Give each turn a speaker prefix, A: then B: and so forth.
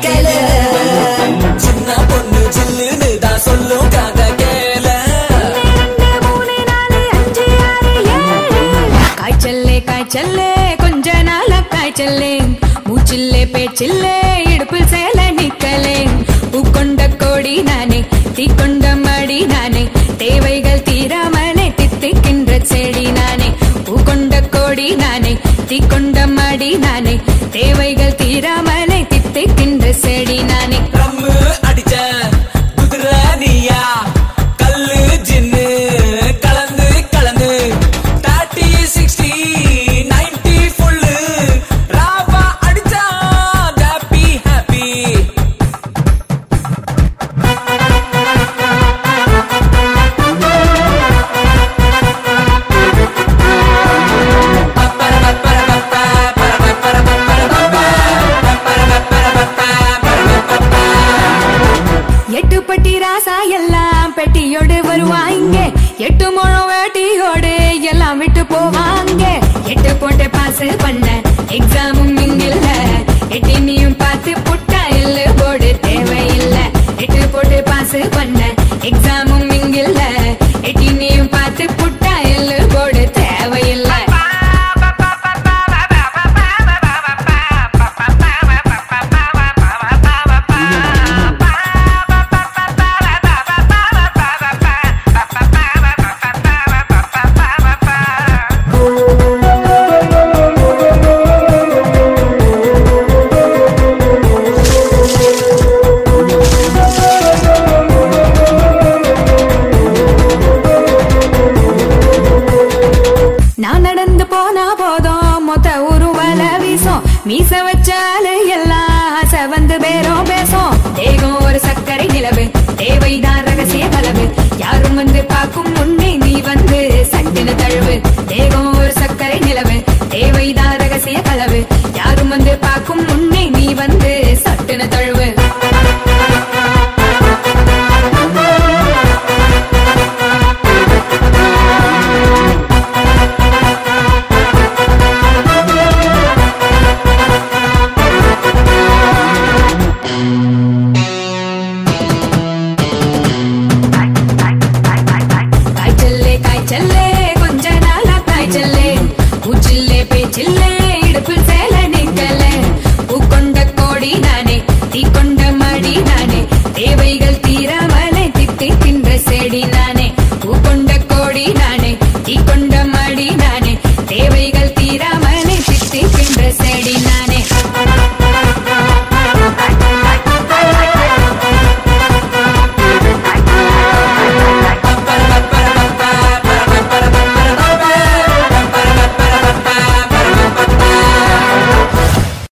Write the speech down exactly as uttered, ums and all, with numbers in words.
A: நிக்கல சின்ன பொண்ணு சில்லுன்னு தான் சொல்லும் கதை கேள
B: காய்ச்சல்லே காய்ச்சல்லே கொஞ்ச நாள காய்ச்சல்லே மூச்சில்லே பேச்சில்லே இடுப்பில் சேல நிக்கலே பூக்கொண்ட கோடி நானே தீக்கொண்ட மடி நானே தேவைகள் தீராமலே தித்திக்கின்ற செடி நானே பூக்கொண்ட கோடி நானே தீக்கொண்ட மடி நானே தேவைகள் தீராமலே தித்திக்கின்ற செடி நானே